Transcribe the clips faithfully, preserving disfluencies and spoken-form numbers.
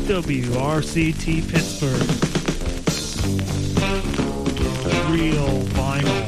W R C T Pittsburgh. Real vinyl.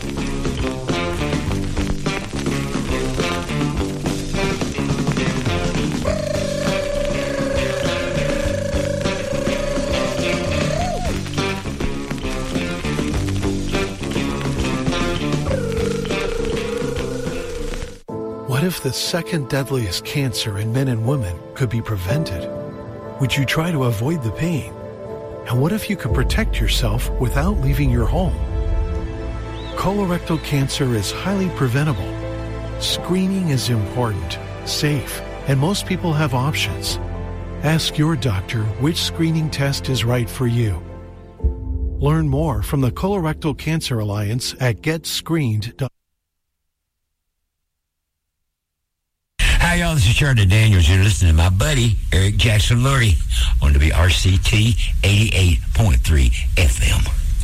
What if the second deadliest cancer in men and women could be prevented? Would you try to avoid the pain? And what if you could protect yourself without leaving your home? Colorectal cancer is highly preventable. Screening is important, safe, and most people have options. Ask your doctor which screening test is right for you. Learn more from the Colorectal Cancer Alliance at get screened dot com. Hi, y'all. This is Charlie Daniels. You're listening to my buddy, Eric Jackson Lurie, on W R C T eighty-eight point three F M.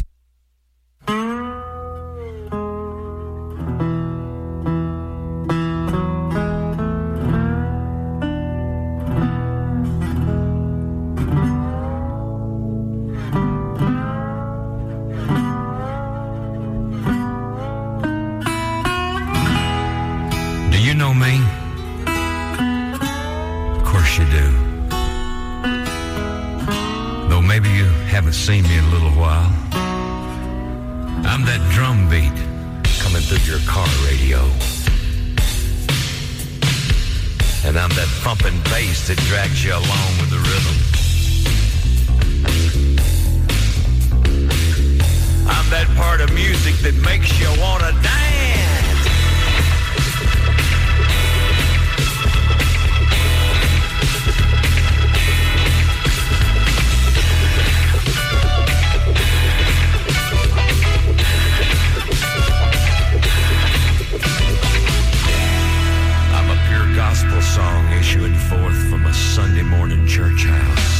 Do you know me? You do. Though maybe you haven't seen me in a little while. I'm that drum beat coming through your car radio. And I'm that thumping bass that drags you along with the rhythm. I'm that part of music that makes you want to dance. Gospel song issuing forth from a Sunday morning church house.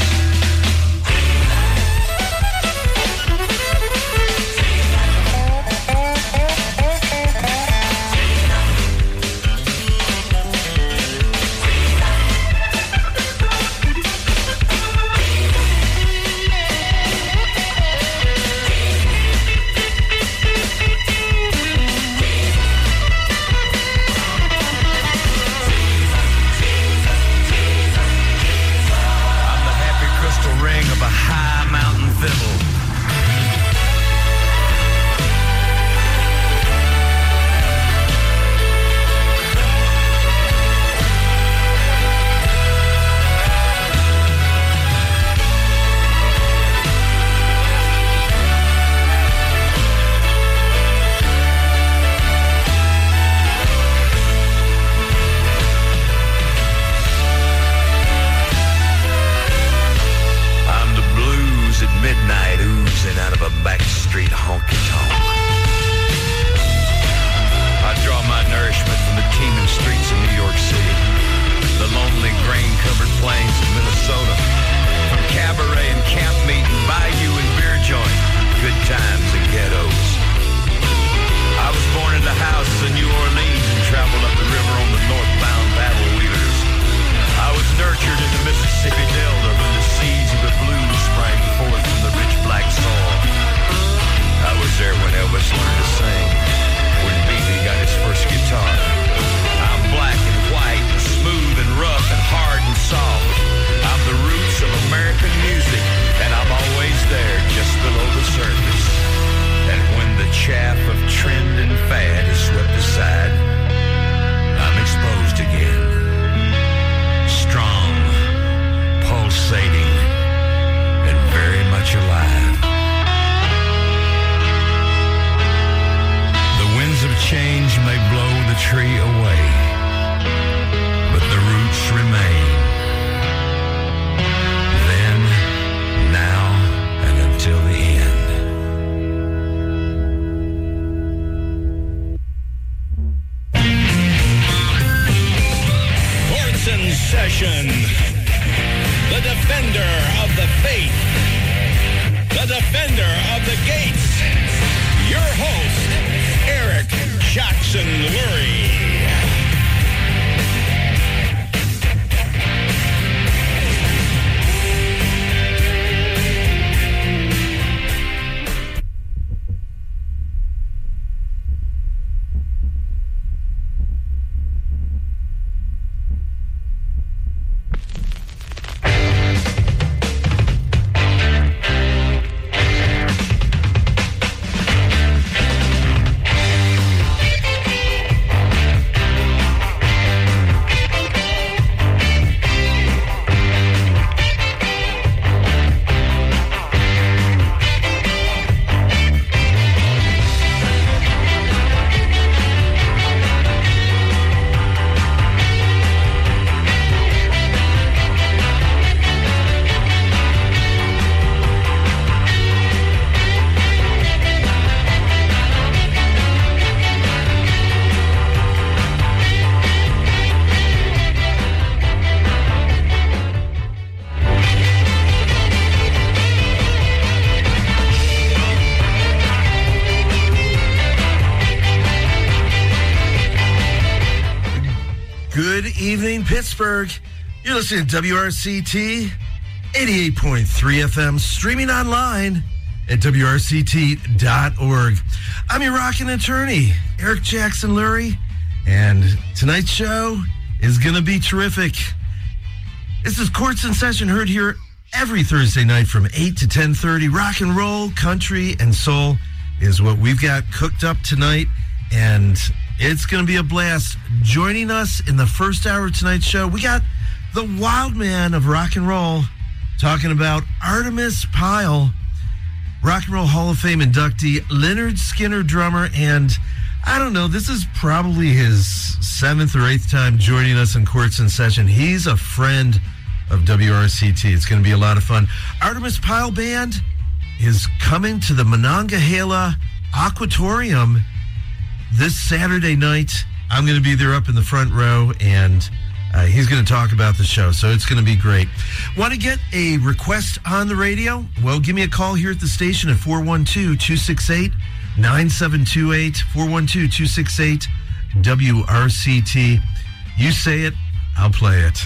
Pittsburgh. You're listening to W R C T eighty-eight point three F M, streaming online at W R C T dot org. I'm your rockin' attorney, Eric Jackson Lurie, and tonight's show is going to be terrific. This is Courts in Session, heard here every Thursday night from eight to ten thirty. Rock and roll, country, and soul is what we've got cooked up tonight, and it's going to be a blast. Joining us in the first hour of tonight's show, we got the wild man of rock and roll, talking about Artemis Pyle, Rock and Roll Hall of Fame inductee, Lynyrd Skynyrd drummer, and I don't know, this is probably his seventh or eighth time joining us in Courts in Session. He's a friend of W R C T. It's going to be a lot of fun. Artemis Pyle Band is coming to the Monongahela Aquatorium this Saturday night. I'm going to be there up in the front row, and Uh, he's going to talk about the show, so it's going to be great. Want to get a request on the radio? Well, give me a call here at the station at four one two, two six eight, nine seven two eight, four one two, two six eight, W R C T. You say it, I'll play it.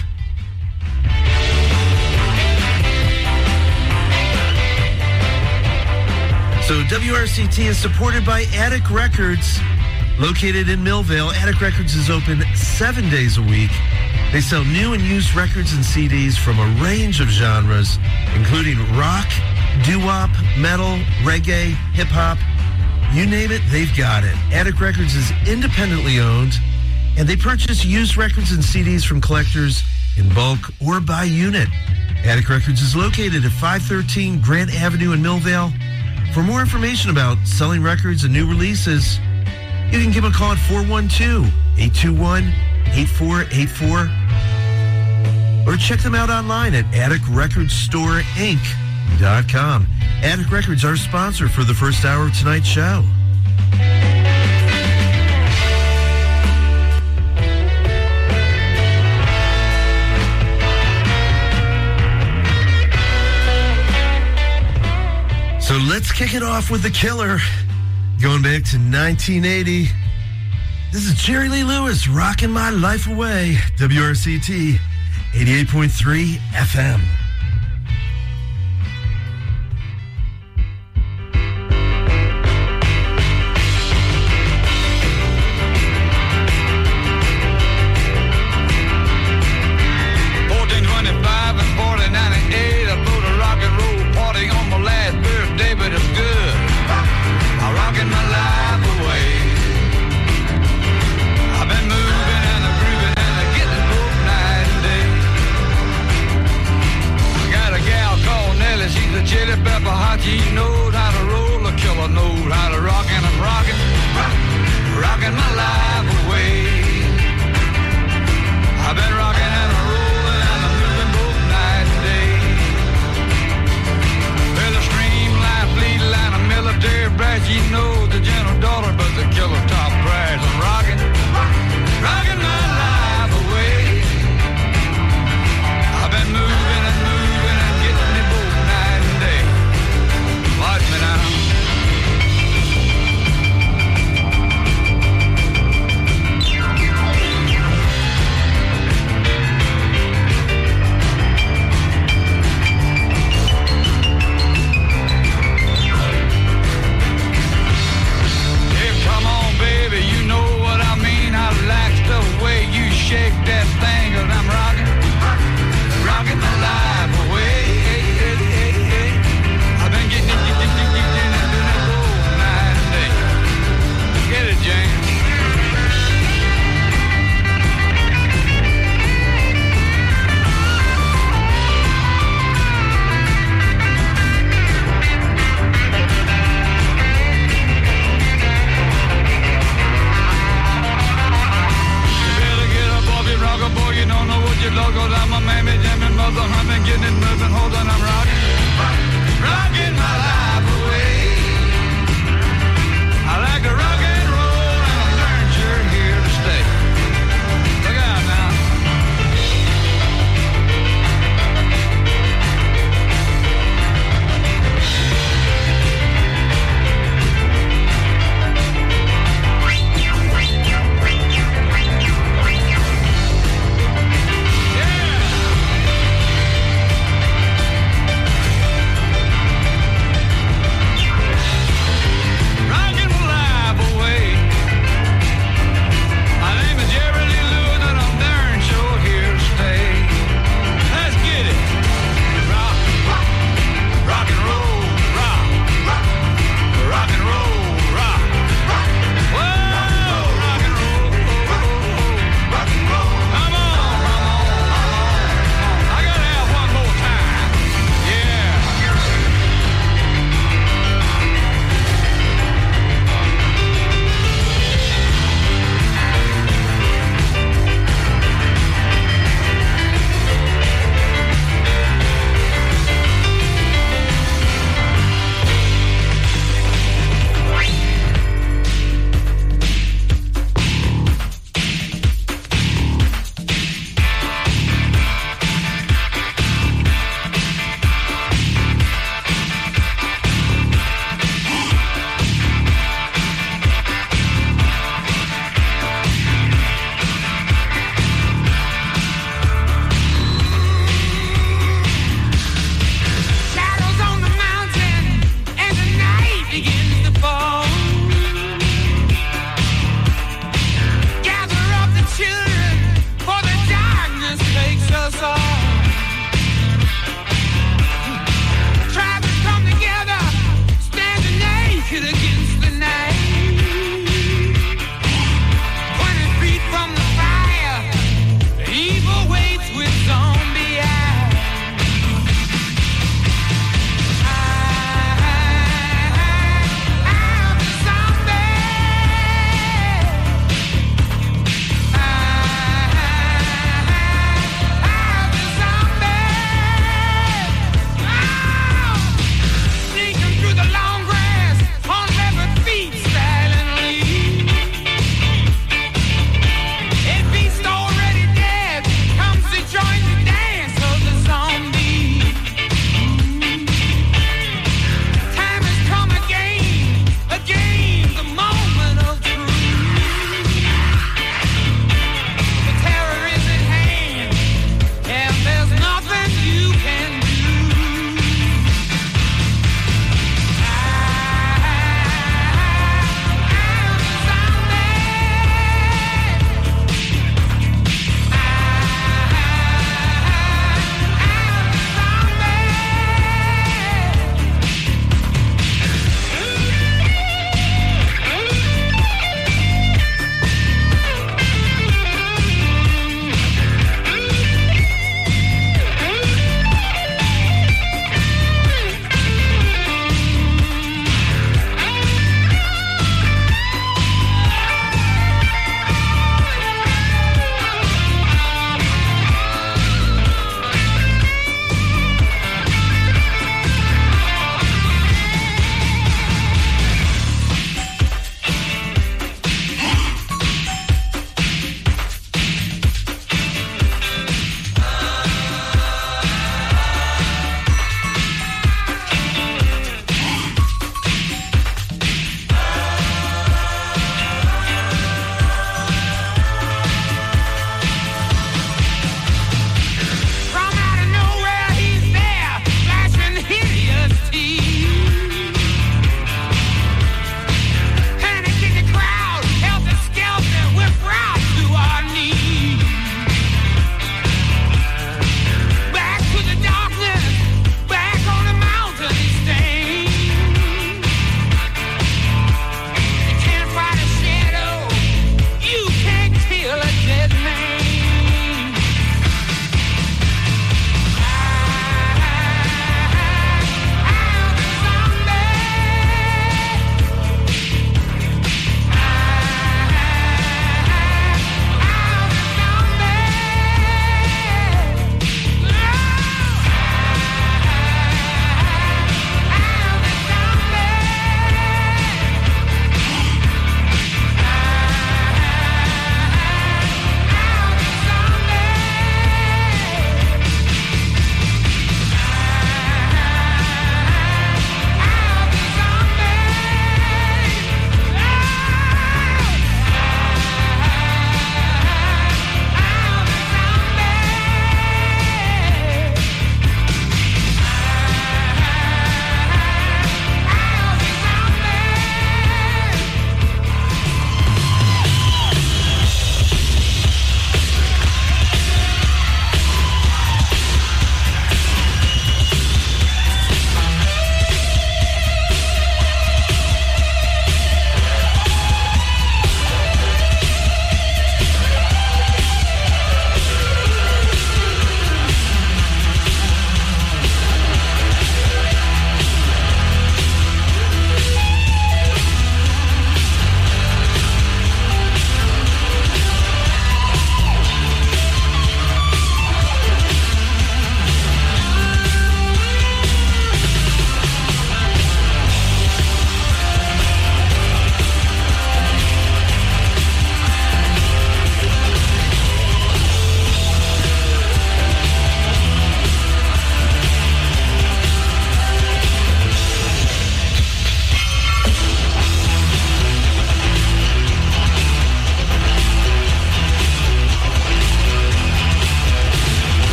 So W R C T is supported by Attic Records, located in Millvale. Attic Records is open seven days a week. They sell new and used records and C Ds from a range of genres, including rock, doo-wop, metal, reggae, hip-hop. You name it, they've got it. Attic Records is independently owned, and they purchase used records and C Ds from collectors in bulk or by unit. Attic Records is located at five thirteen Grant Avenue in Millvale. For more information about selling records and new releases, you can give them a call at four one two, eight two one, eight four eight four or check them out online at attic records store inc dot com. Attic Records, our sponsor for the first hour of tonight's show. So let's kick it off with The Killer. Going back to nineteen eighty. This is Jerry Lee Lewis, Rocking My Life Away, W R C T, eighty-eight point three F M. fourteen twenty-five and fourteen ninety-eight, I put a rock and roll party on my last birthday, but it's good. I'm rocking my life away. I've been moving and I'm grooving and I'm getting both night and day. I got a gal called Nellie, she's a chili pepper hot. She knows how to roll, a killer knows how to rock, and I'm rocking, rock, rocking my life away. I've been rocking and I'm rolling and I'm moving both night and day. Well, the streamline, fleet line, a military brat, she knows the gentle daughter, but the killer top prize. I'm rocking, rocking my life away. I've been moving and moving and getting it both night and day. Watch me now. Yeah, come on, baby, you know what I mean. I like the way you shake that thing, 'cause I'm rocking, rocking my life away. I've been getting it, getting it, getting it, getting it, doing it both night and day. Get it, James. You better get up off your rocker, boy, you don't know what you're loco. I'm a mammy, jamming, mother, humming, getting it moving, hold on, I'm rocking, rocking my life away. I like to rock and roll, and I'm darn sure here to stay. Look out now.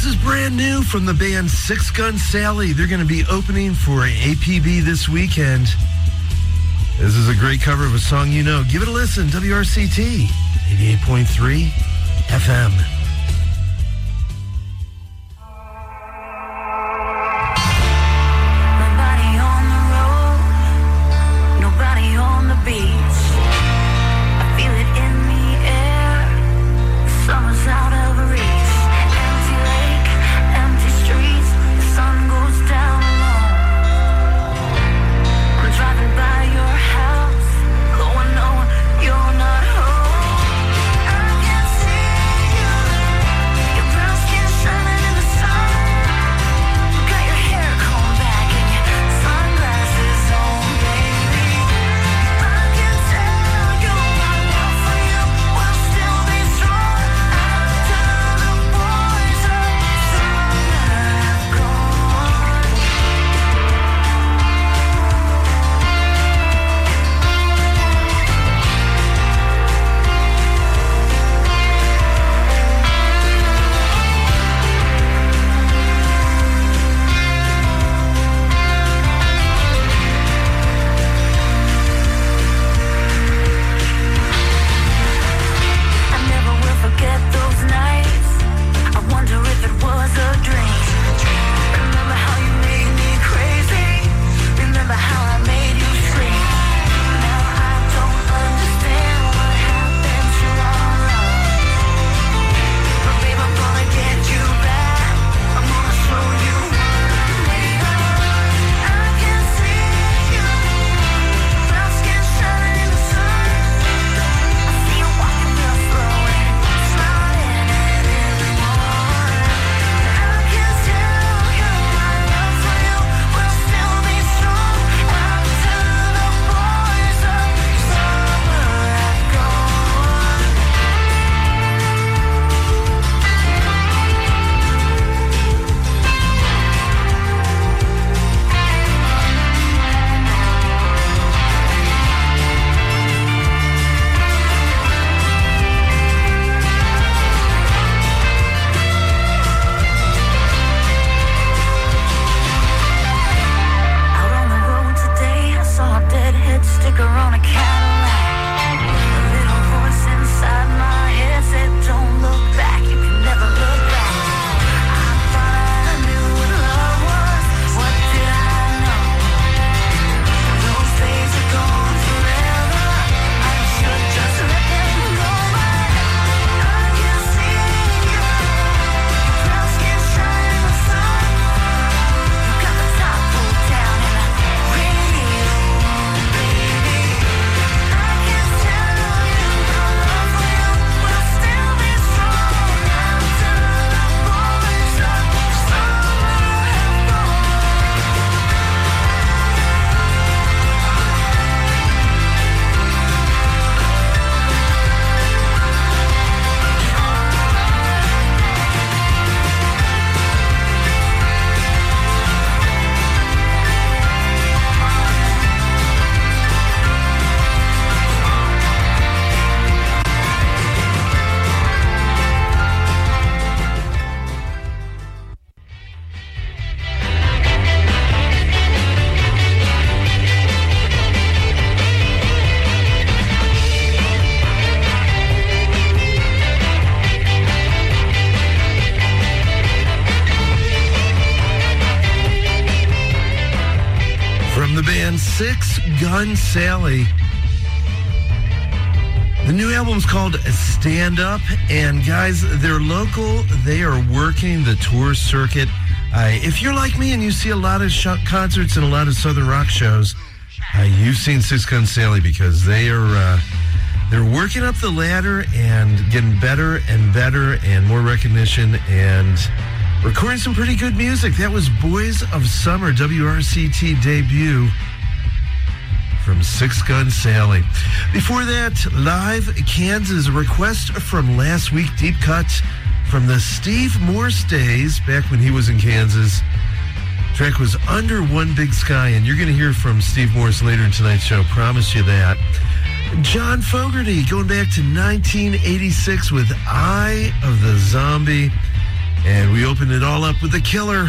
This is brand new from the band Six Gun Sally. They're going to be opening for A P B this weekend. This is a great cover of a song you know. Give it a listen. W R C T eighty-eight point three F M. Six Gun Sally. The new album's called Stand Up, and guys, they're local. They are working the tour circuit. Uh, if you're like me and you see a lot of sh- concerts and a lot of Southern rock shows, uh, you've seen Six Gun Sally because they are uh, they're working up the ladder and getting better and better and more recognition and recording some pretty good music. That was Boys of Summer, W R C T debut from Six Gun Sally. Before that, live Kansas, a request from last week, deep cut from the Steve Morse days, back when he was in Kansas. The track was Under One Big Sky, and you're going to hear from Steve Morse later in tonight's show. Promise you that. John Fogerty, going back to nineteen eighty-six with Eye of the Zombie. And we opened it all up with the killer,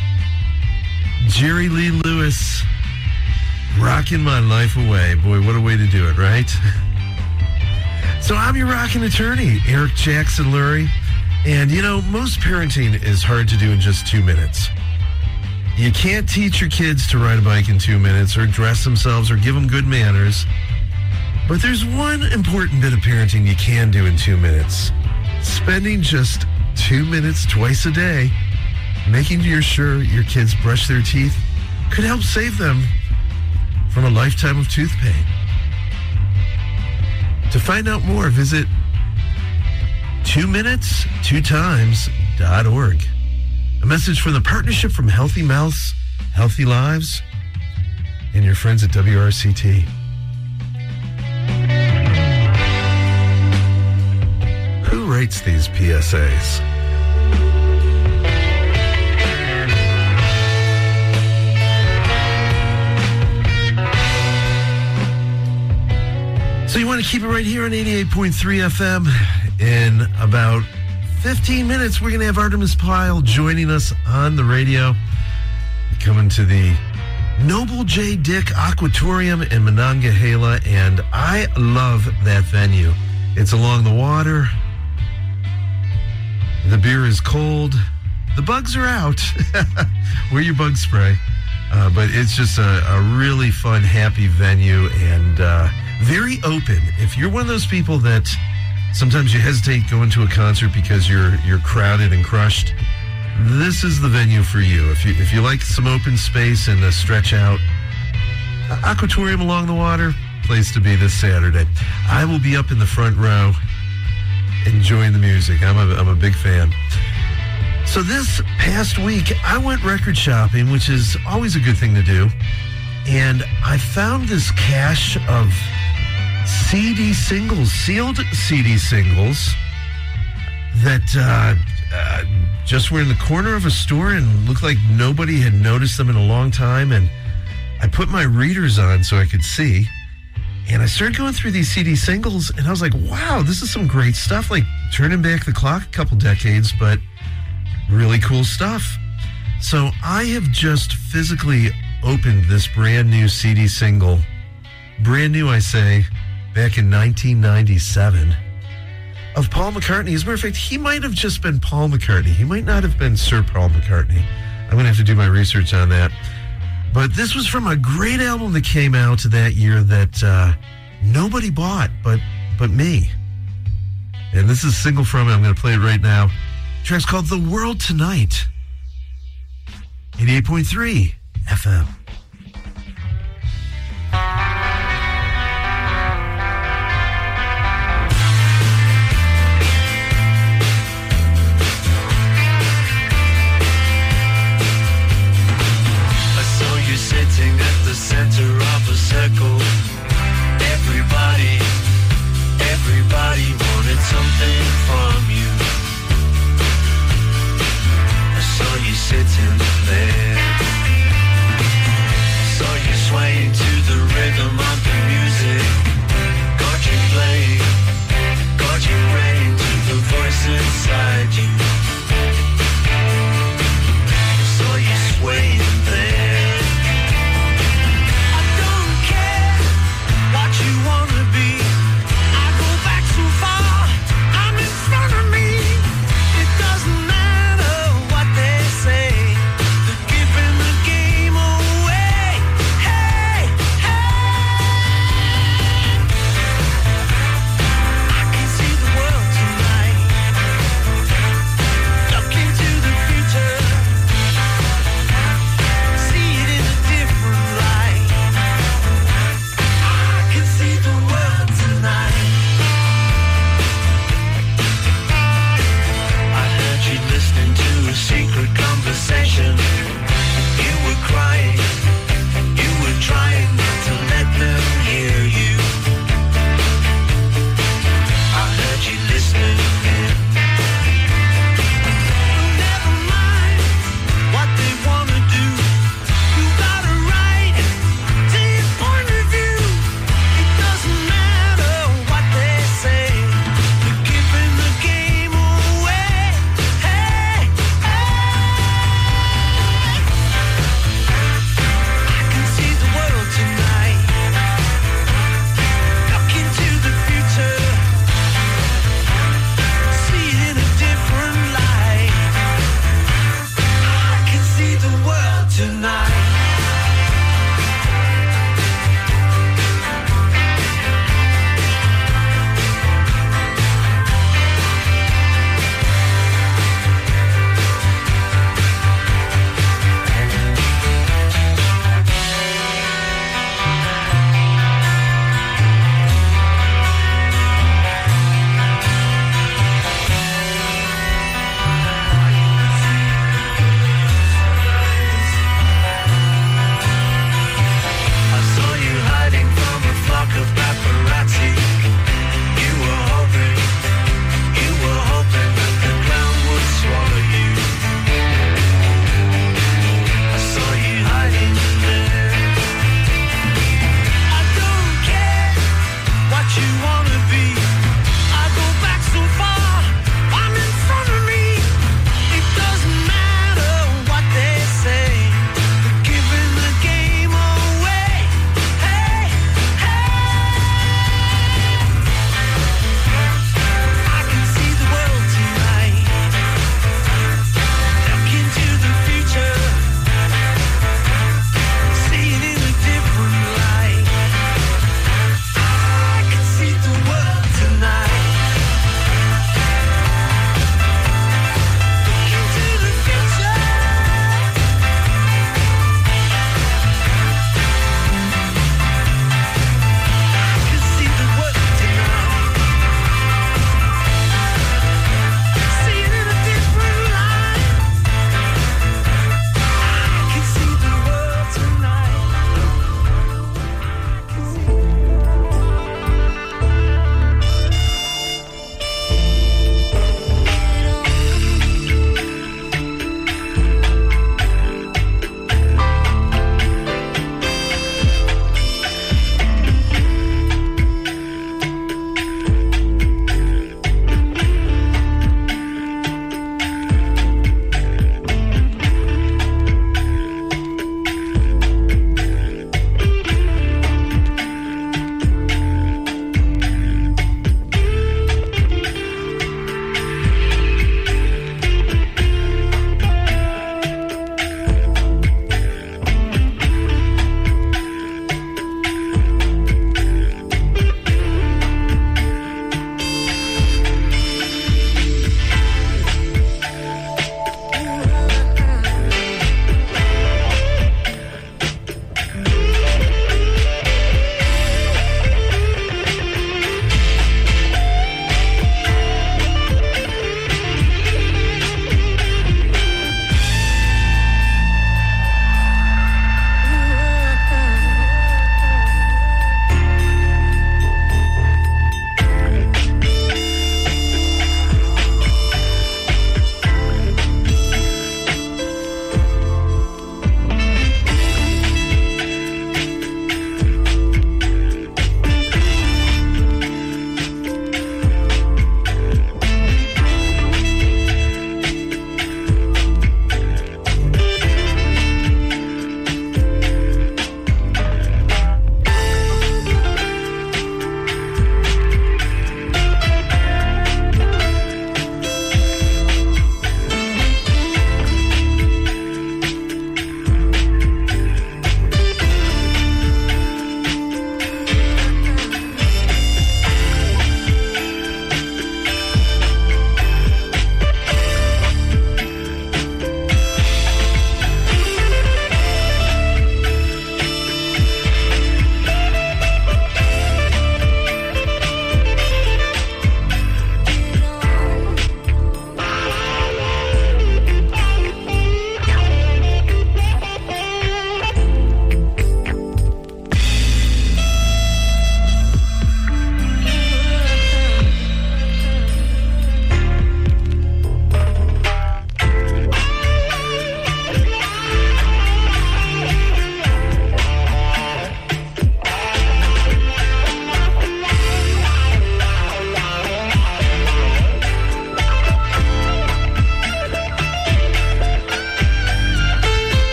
Jerry Lee Lewis, Rocking My Life Away. Boy, what a way to do it, right? So I'm your rockin' attorney, Eric Jackson Lurie. And, you know, most parenting is hard to do in just two minutes. You can't teach your kids to ride a bike in two minutes or dress themselves or give them good manners. But there's one important bit of parenting you can do in two minutes. Spending just two minutes twice a day making sure your kids brush their teeth could help save them from a lifetime of tooth pain. To find out more, visit two minutes two times dot org. A message from the partnership from Healthy Mouths, Healthy Lives, and your friends at W R C T. Who writes these P S As? So you want to keep it right here on eighty-eight point three F M. In about fifteen minutes, we're going to have Artemis Pyle joining us on the radio. Coming to the Noble J. Dick Aquatorium in Monongahela, and I love that venue. It's along the water. The beer is cold. The bugs are out. Wear your bug spray. Uh, but it's just a, a really fun, happy venue, and uh, very open. If you're one of those people that sometimes you hesitate going to a concert because you're you're crowded and crushed, this is the venue for you. If you if you like some open space and a stretch out, Aquatorium along the water, place to be this Saturday. I will be up in the front row enjoying the music. I'm a, I'm a big fan. So this past week, I went record shopping, which is always a good thing to do. And I found this cache of C D singles, sealed C D singles that uh, uh, just were in the corner of a store and looked like nobody had noticed them in a long time. And I put my readers on so I could see. And I started going through these C D singles, and I was like, wow, this is some great stuff. Like turning back the clock a couple decades, but really cool stuff. So I have just physically opened this brand new C D single. Brand new, I say, back in nineteen ninety-seven. Of Paul McCartney. As a matter of fact, he might have just been Paul McCartney. He might not have been Sir Paul McCartney. I'm going to have to do my research on that. But this was from a great album that came out that year that uh, nobody bought but but me. And this is a single from it. I'm going to play it right now. The track's called The World Tonight. eighty-eight point three F M. Sitting at the center of a circle. Everybody, everybody wanted something from you. I saw you sitting there.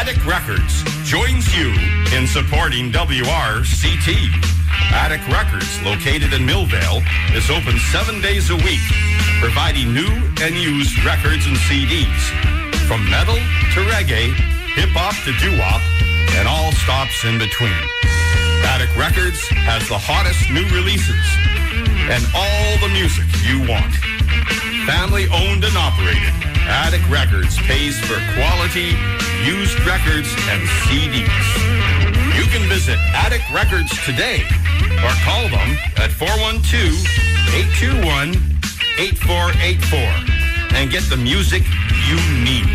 Attic Records joins you in supporting W R C T. Attic Records, located in Millvale, is open seven days a week, providing new and used records and C Ds. From metal to reggae, hip-hop to doo-wop, and all stops in between. Attic Records has the hottest new releases and all the music you want. Family owned and operated, Attic Records pays for quality used records and C Ds. You can visit Attic Records today or call them at four one two, eight two one, eight four eight four and get the music you need.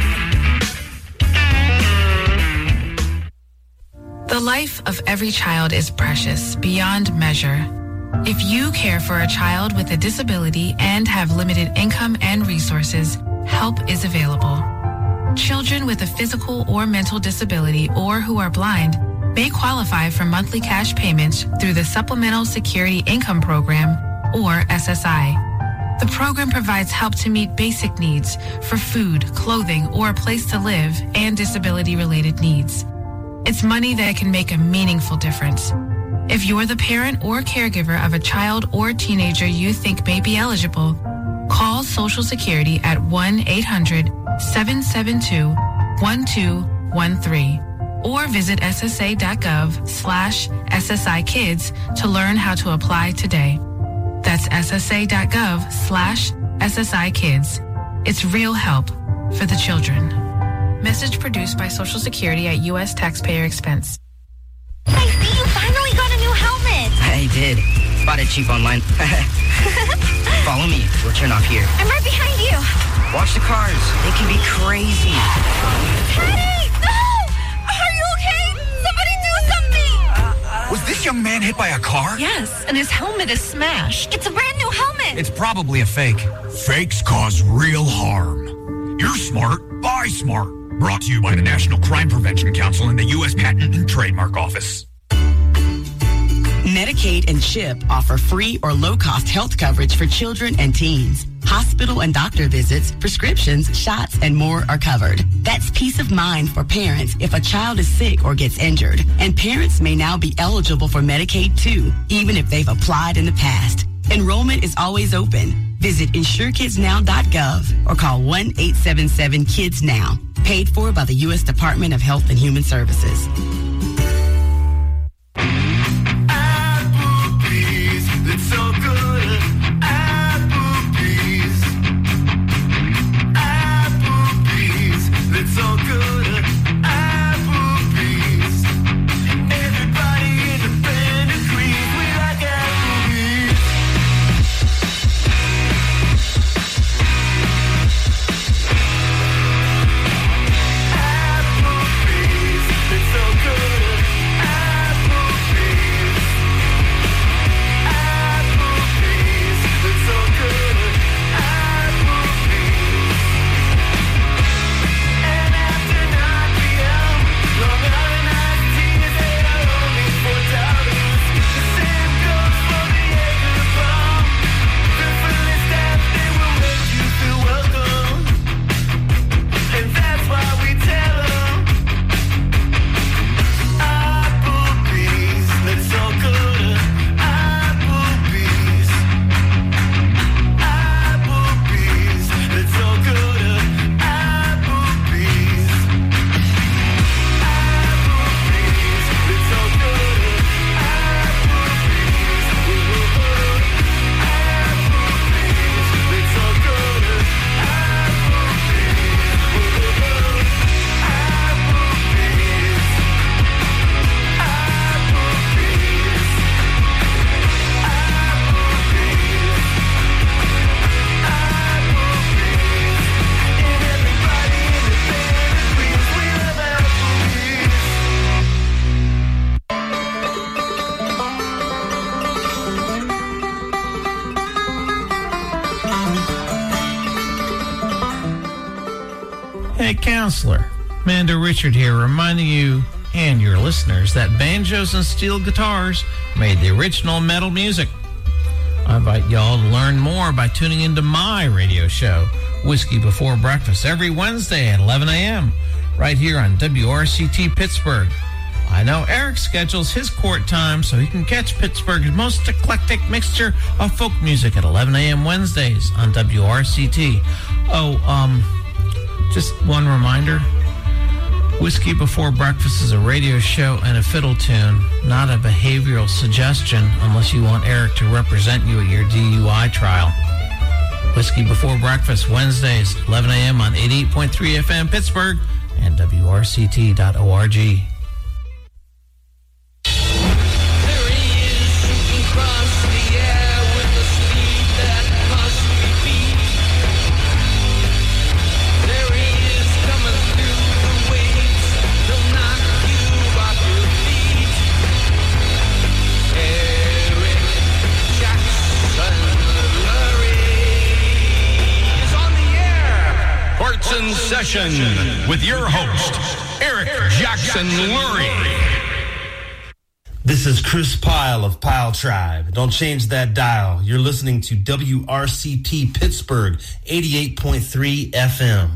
The life of every child is precious beyond measure. If you care for a child with a disability and have limited income and resources, help is available. Children with a physical or mental disability or who are blind may qualify for monthly cash payments through the Supplemental Security Income Program, or S S I. The program provides help to meet basic needs for food, clothing, or a place to live, and disability-related needs. It's money that can make a meaningful difference. If you're the parent or caregiver of a child or teenager you think may be eligible, call Social Security at one eight hundred, seven seven two, one two one three or visit ssa.gov slash SSI Kids to learn how to apply today. That's ssa.gov slash SSI Kids. It's real help for the children. Message produced by Social Security at U S taxpayer expense. I see you finally got a new helmet. I did. Bought it cheap online. Follow me. We'll turn off here. I'm right behind you. Watch the cars. They can be crazy. Patty! No! Are you okay? Somebody do something! Was this young man hit by a car? Yes, and his helmet is smashed. It's a brand new helmet. It's probably a fake. Fakes cause real harm. You're smart. Buy smart. Brought to you by the National Crime Prevention Council and the U S Patent and Trademark Office. Medicaid and CHIP offer free or low-cost health coverage for children and teens. Hospital and doctor visits, prescriptions, shots, and more are covered. That's peace of mind for parents if a child is sick or gets injured. And parents may now be eligible for Medicaid too, even if they've applied in the past. Enrollment is always open. Visit insure kids now dot gov or call one eight seven seven kids now. Paid for by the U S Department of Health and Human Services. Applebee's, it's so good. Applebee's. Applebee's, it's so good. Applebee's. Everybody in the band agrees we like Applebee's. It's so good. Applebee's. Applebee's. It's so good. Applebee's. And after nine p.m., Long Island iced tea is eight are only four dollars. The same goes for the Jaeger bomb. The friendly staff, they will make you feel welcome. And that's why we tell them. Applebee's, it's so good. Applebee's. Applebee's, it's so good. Applebee's. Applebee's, it's so good. Applebee's. Applebee's, it's so good. Hey, counselor. Amanda Richard here, reminding you and your listeners that banjos and steel guitars made the original metal music. I invite y'all to learn more by tuning into my radio show, Whiskey Before Breakfast, every Wednesday at eleven a.m. right here on W R C T Pittsburgh. I know Eric schedules his court time so he can catch Pittsburgh's most eclectic mixture of folk music at eleven a.m. Wednesdays on W R C T. Oh, um, just one reminder. Whiskey Before Breakfast is a radio show and a fiddle tune, not a behavioral suggestion unless you want Eric to represent you at your D U I trial. Whiskey Before Breakfast, Wednesdays, eleven a.m. on eighty-eight point three F M Pittsburgh and W R C T dot org. In Session with your host, Eric Jackson Lurie. This is Chris Pyle of Pyle Tribe. Don't change that dial. You're listening to W R C T Pittsburgh, eighty-eight point three F M.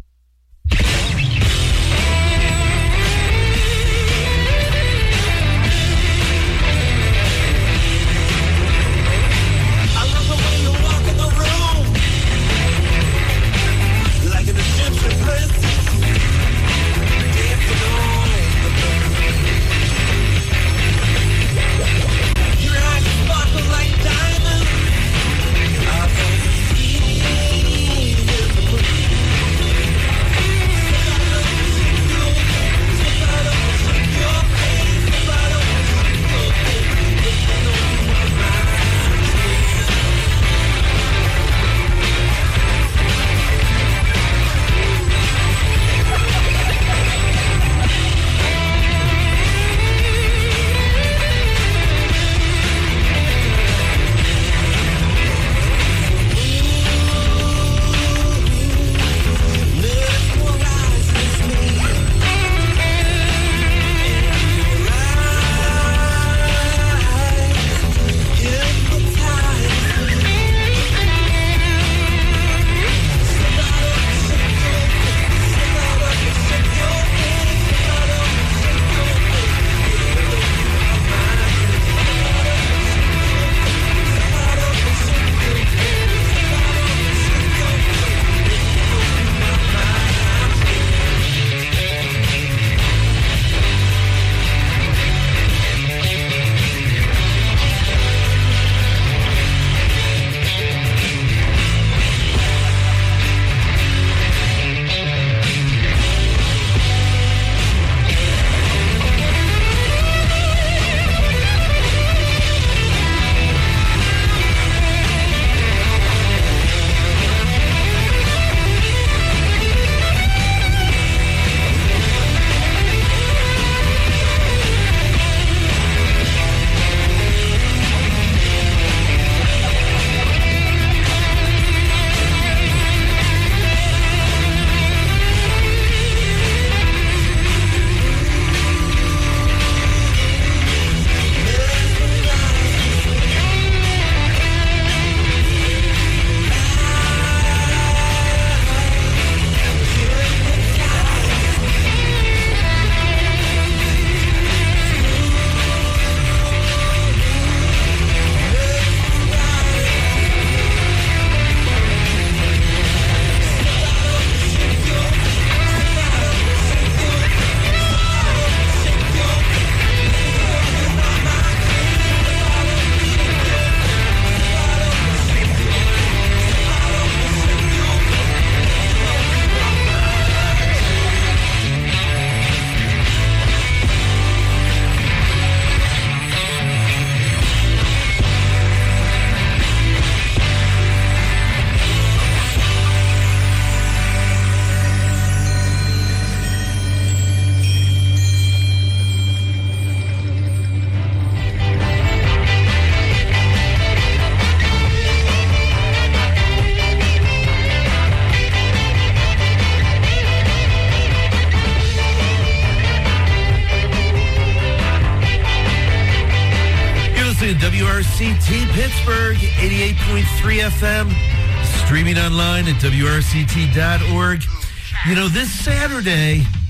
W R C T Pittsburgh, eighty-eight point three F M, streaming online at W R C T dot org. You know, this Saturday,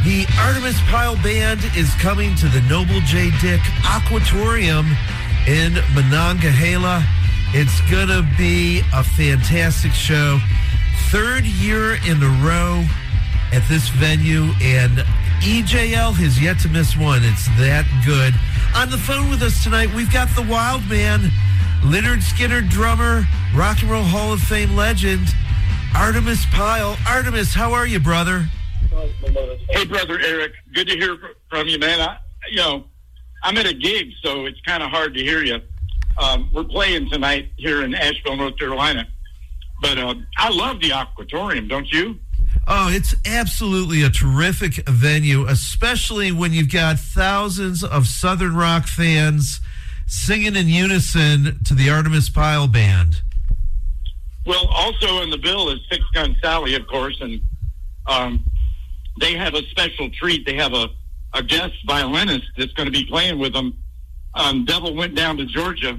The Artemis Pyle Band is coming to the Noble J. Dick Aquatorium in Monongahela. It's going to be a fantastic show. Third year in a row at this venue, and E J L has yet to miss one. It's that good. On the phone with us tonight, we've got the Wild Man, Lynyrd Skynyrd drummer, Rock and Roll Hall of Fame legend, Artemis Pyle. Artemis, how are you, brother? Hey, brother Eric. Good to hear from you, man. I, you know, I'm at a gig, so it's kind of hard to hear you. Um, we're playing tonight here in Asheville, North Carolina. But uh, I love the Aquatorium, don't you? Oh, it's absolutely a terrific venue, especially when you've got thousands of Southern rock fans singing in unison to the Artemis Pyle Band. Well, also in the bill is Six Gun Sally, of course, and um, they have a special treat. They have a, a guest violinist that's going to be playing with them. Um, Devil went down to Georgia,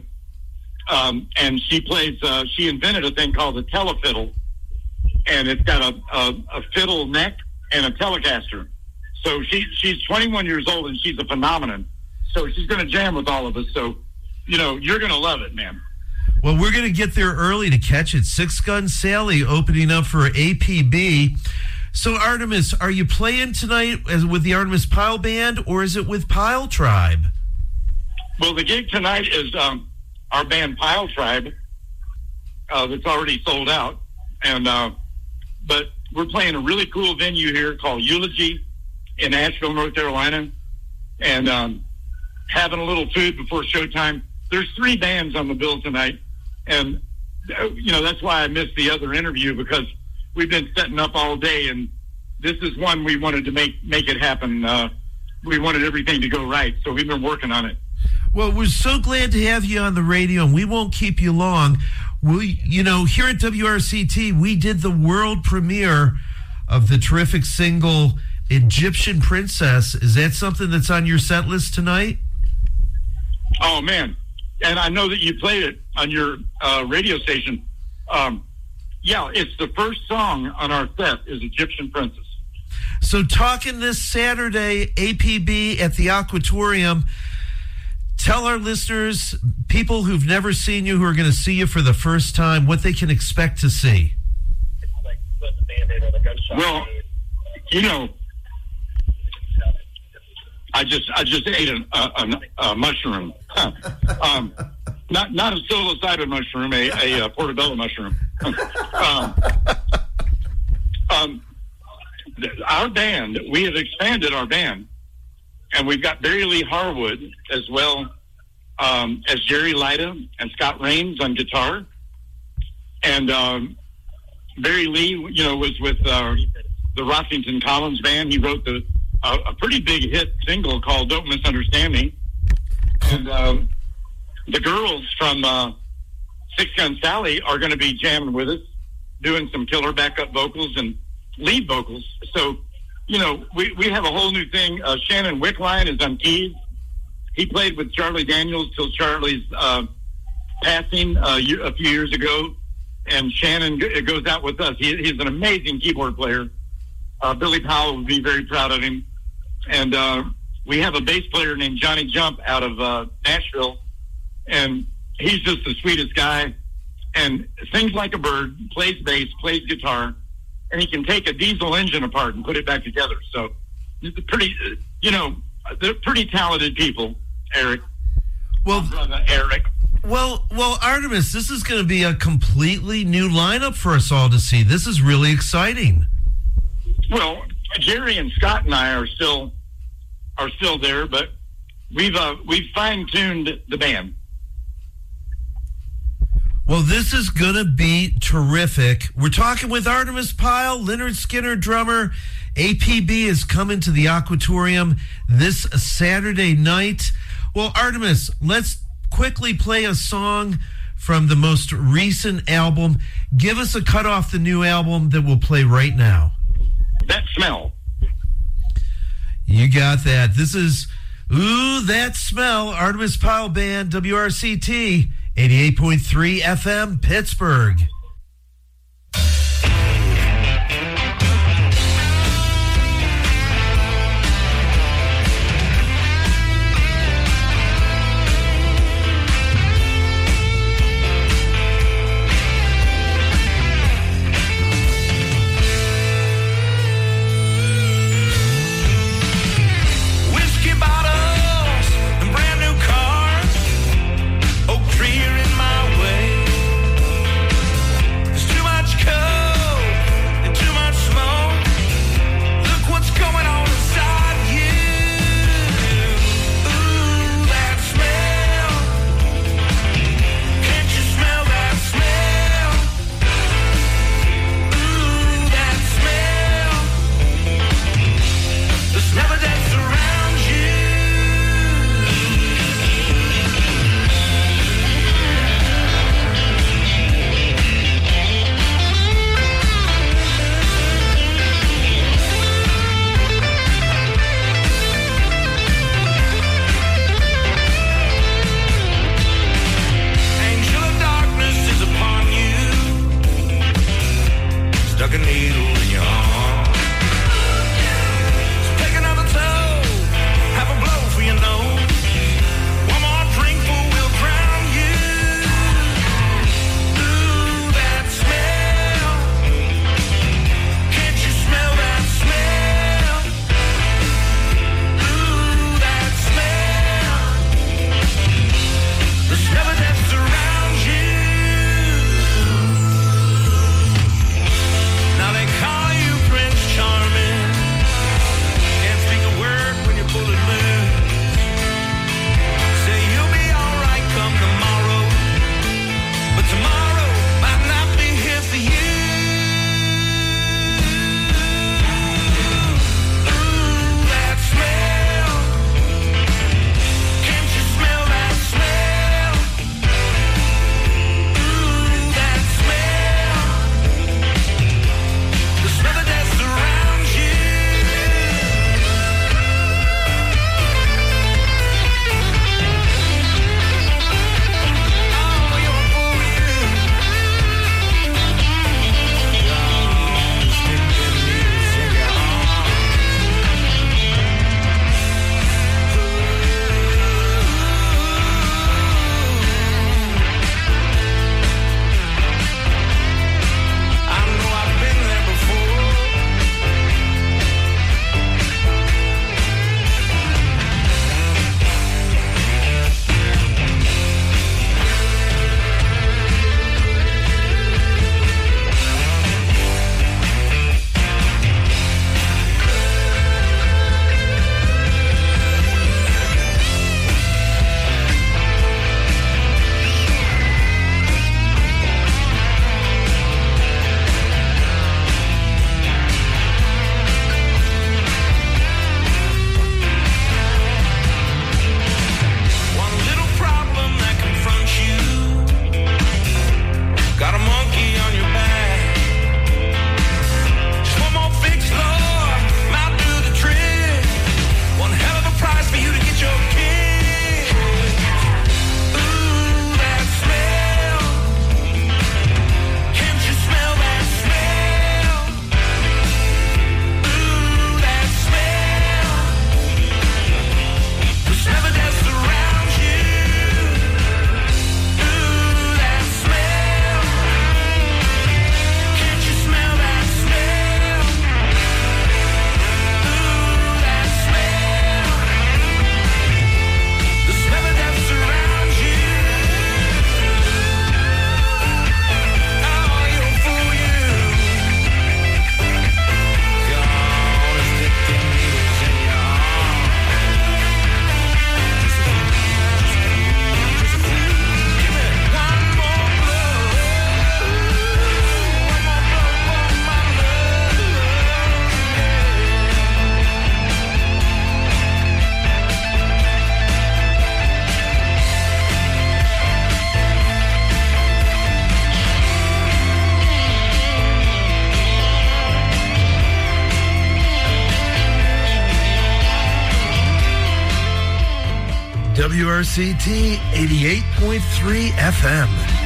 um, and she plays, uh, she invented a thing called a telefiddle, and it's got a, a, a fiddle neck and a Telecaster. So she she's twenty-one years old, and she's a phenomenon. So she's going to jam with all of us. So, you know, you're going to love it, man. Well, we're going to get there early to catch it. Six Gun Sally opening up for A P B. So, Artemis, are you playing tonight as with the Artemis Pyle Band, or is it with Pyle Tribe? Well, the gig tonight is um, our band Pyle Tribe uh, that's already sold out. and uh, But we're playing a really cool venue here called Eulogy in Asheville, North Carolina, and um, having a little food before showtime. There's three bands on the bill tonight, and, you know, that's why I missed the other interview, because we've been setting up all day, and this is one we wanted to make make it happen. Uh, we wanted everything to go right, so we've been working on it. Well, we're so glad to have you on the radio, and we won't keep you long. We, you know, here at W R C T, we did the world premiere of the terrific single Egyptian Princess. Is that something that's on your set list tonight? Oh, man. And I know that you played it on your uh, radio station. Um, yeah, it's the first song on our set is Egyptian Princess. So talking this Saturday, A P B at the Aquatorium, tell our listeners, people who've never seen you, who are going to see you for the first time, what they can expect to see. Well, you know, I just I just ate a, a, a mushroom. um, not not a psilocybin mushroom, a, a, a portobello mushroom. um, um, our band, we have expanded our band, and we've got Barry Lee Harwood as well um, as Jerry Lida and Scott Rains on guitar. And um, Barry Lee, you know, was with uh, the Rossington Collins Band. He wrote the uh, a pretty big hit single called "Don't Misunderstand Me." And um, the girls from uh, Six Gun Sally are going to be jamming with us, doing some killer backup vocals and lead vocals. So, you know, we, we have a whole new thing. Uh, Shannon Wickline is on keys. He played with Charlie Daniels till Charlie's uh, passing uh, a few years ago. And Shannon g- goes out with us. He, he's an amazing keyboard player. Uh, Billy Powell would be very proud of him. And uh, we have a bass player named Johnny Jump out of uh, Nashville. And he's just the sweetest guy. And sings like a bird, plays bass, plays guitar. And he can take a diesel engine apart and put it back together. So, it's pretty, you know, they're pretty talented people, Eric. Well, My brother Eric. Well, well, Artemis, this is going to be a completely new lineup for us all to see. This is really exciting. Well, Jerry and Scott and I are still are still there, but we've uh, we've fine tuned the band. Well, this is going to be terrific. We're talking with Artemis Pyle, Lynyrd Skynyrd drummer. A P B is coming to the Aquatorium this Saturday night. Well, Artemis, let's quickly play a song from the most recent album. Give us a cut off the new album that we'll play right now. That Smell. You got that. This is Ooh, That Smell, Artemis Pyle Band, W R C T, eighty-eight point three F M, Pittsburgh. W R C T eighty-eight point three F M.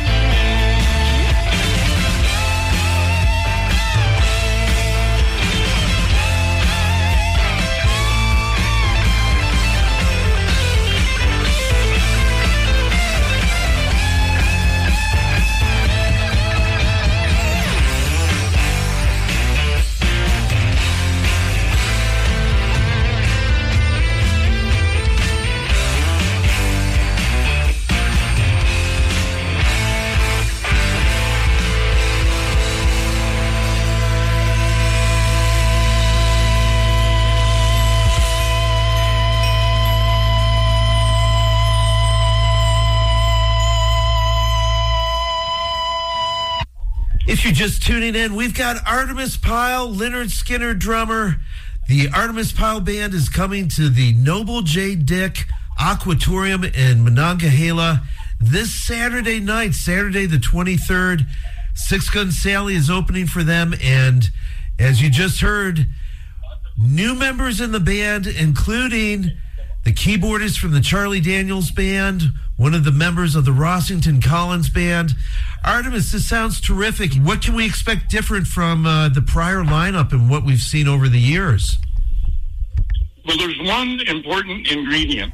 If you're just tuning in, we've got Artemis Pyle, Leonard Skinner drummer. The Artemis Pyle Band is coming to the Noble J. Dick Aquatorium in Monongahela this Saturday night, Saturday the twenty-third. Six Gun Sally is opening for them, and as you just heard, new members in the band, including the keyboardist from the Charlie Daniels Band, one of the members of the Rossington Collins Band. Artemis, this sounds terrific. What can we expect different from uh, the prior lineup and what we've seen over the years? Well, there's one important ingredient,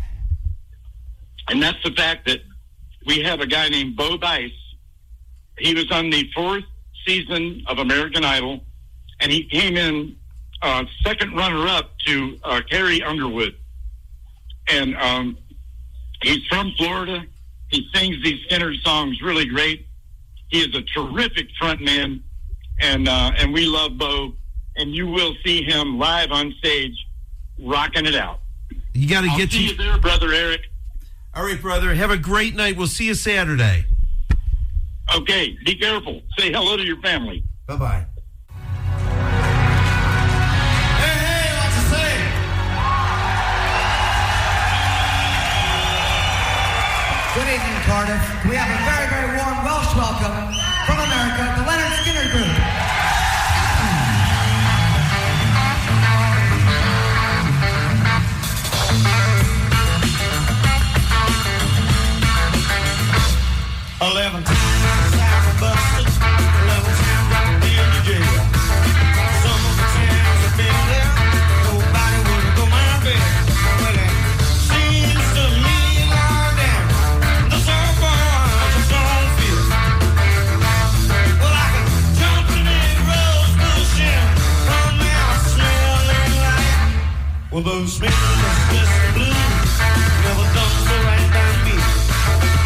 and that's the fact that we have a guy named Bo Bice. He was on the fourth season of American Idol, and he came in uh, second runner-up to uh, Carrie Underwood. And um, he's from Florida. He sings these Skinner songs really great. He is a terrific front man, and uh, and we love Bo. And you will see him live on stage, rocking it out. You got to get see to you there, brother Eric. All right, brother. Have a great night. We'll see you Saturday. Okay, be careful. Say hello to your family. Bye bye. Good evening, Cardiff. We have a very, very warm Welsh welcome from America, the Leonard Skinner Group. Eleven times I've busted, eleven times I've been to jail. Some of the times I've been there, nobody would go my bed. Well, it seems to me now then, the so far I just don't feel. Well, I can jump in that rose bush and run out smelling like. Well, those smells just the blues, never done so right by me.